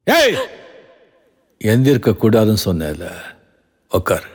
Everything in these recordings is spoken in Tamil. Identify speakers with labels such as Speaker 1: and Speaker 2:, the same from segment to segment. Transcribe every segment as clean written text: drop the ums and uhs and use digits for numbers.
Speaker 1: ஏய், எந்திருக்க கூடாதுன்னு சொன்னேன்ல, உட்கார்.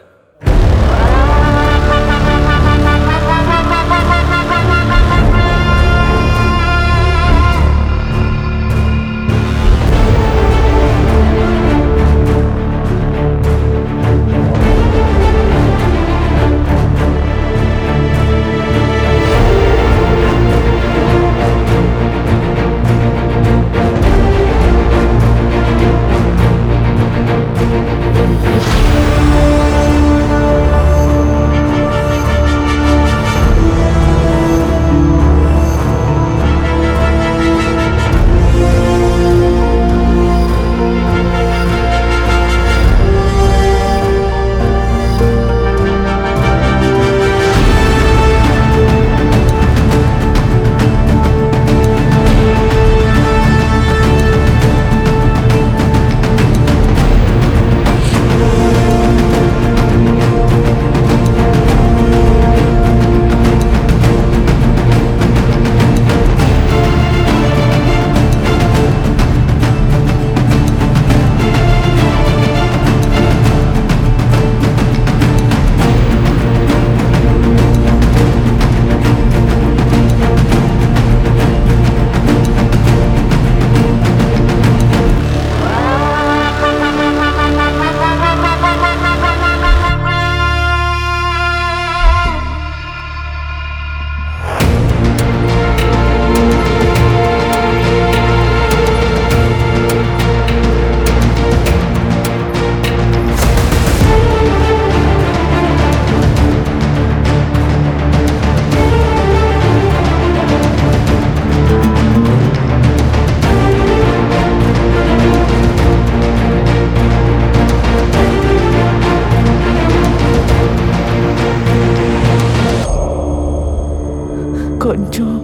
Speaker 2: கொஞ்சம்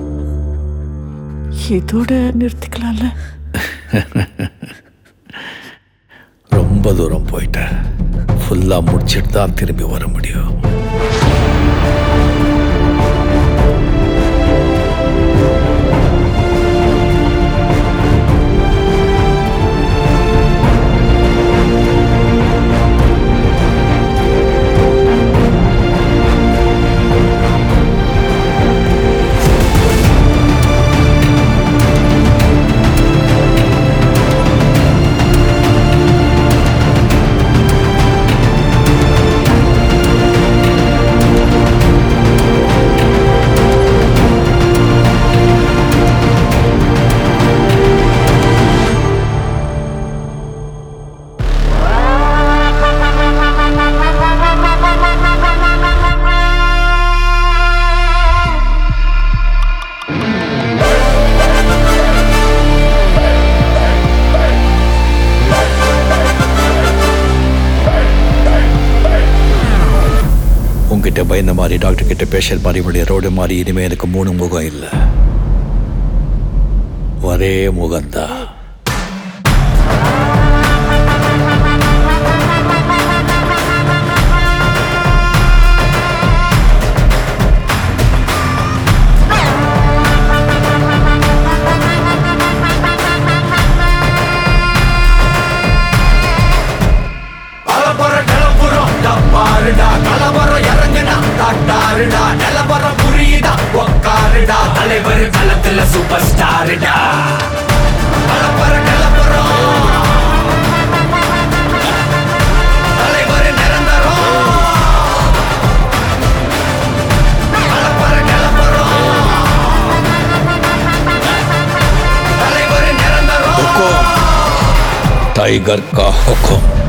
Speaker 2: இதோட நிறுத்திக்கலாம்ல?
Speaker 1: ரொம்ப தூரம் போயிட்டேன். ஃபுல்லா முடிச்சிட்டு தான் திரும்பி வர முடியும். உங்ககிட்ட பயந்த மாதிரி, டாக்டர் கிட்ட பேஷண்ட் மாதிரி, இப்படி ரோடு மாதிரி இனிமே எனக்கு 3 முகம் இல்லை, ஒரே முகம்தான்.
Speaker 3: தலைவர் களத்துல சூப்பர் ஸ்டார்டா. தலைவர் நிரந்தரம்.
Speaker 1: தலைவர் நிரந்தரம். टाइगर का हुक्म।